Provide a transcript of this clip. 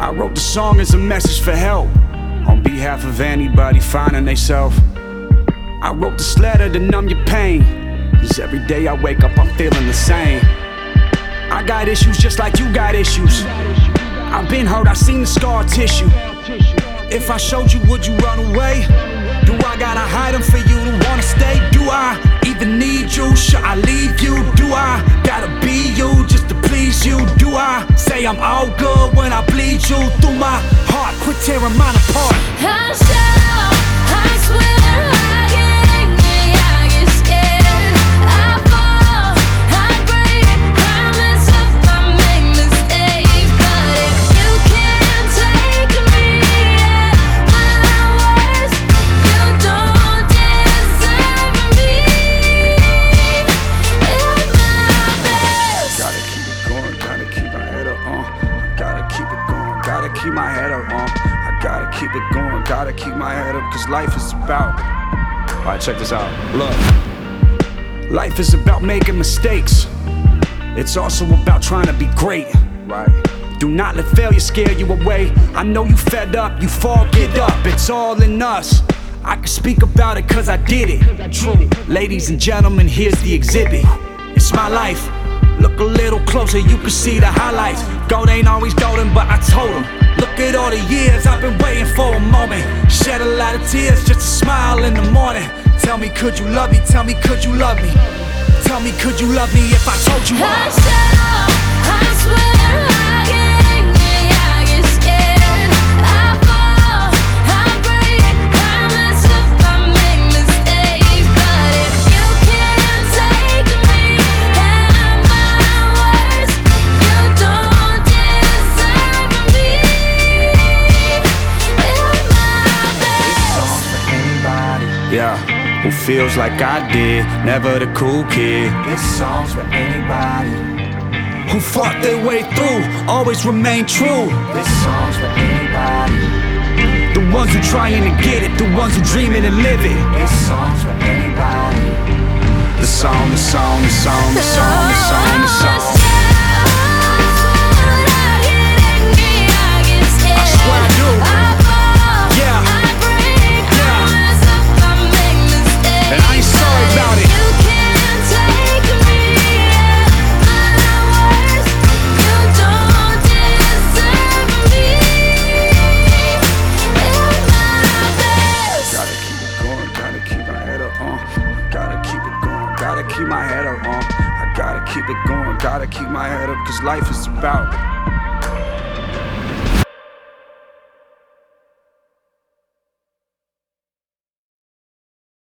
I wrote the song as a message for help, on behalf of anybody finding theyself. I wrote this letter to numb your pain, 'cause every day I wake up I'm feeling the same. I got issues just like you got issues. I've been hurt, I've seen the scar tissue. If I showed you, would you run away? Do I gotta hide them for you to wanna stay? Do I even need you? Should I leave you? Do I gotta be you just to please you? Do I say I'm all good when I bleed you through my heart? Quit tearing mine apart. I swear I get angry, I get scared, I fall, I break, I mess up, I make mistakes. But if you can't take me at my worst, you don't deserve me at my best. Gotta keep it going, gotta keep my head up, gotta keep it going, gotta keep my head up, I gotta keep it going, gotta keep my head up, 'cause life is about. Alright, check this out, look. Life is about making mistakes. It's also about trying to be great, right? Do not let failure scare you away. I know you fed up, you fall, get up, it's all in us. I can speak about it 'cause I did it. True. Ladies and gentlemen, here's the exhibit. It's my life. Look a little closer, you can see the highlights. Gold ain't always golden, but I told him, look at all the years I've been waiting for a moment. Shed a lot of tears just to smile in the morning. Tell me, could you love me? Tell me, could you love me? Tell me, could you love me if I told you I swear I get angry, I get scared, I fall, I break, I mess up, I make mistakes. But if you can't take me at my worst, you don't deserve me at my best. for anybody, yeah, who feels like I did, never the cool kid. This song's for anybody who fought their way through, always remain true. This song's for anybody, the ones who trying to get it, the ones who dreaming and live it. This song's for anybody. The song, the song, the song, the song, the song, the song. Gotta keep my head up, I gotta keep it going, gotta keep my head up, 'cause life is about.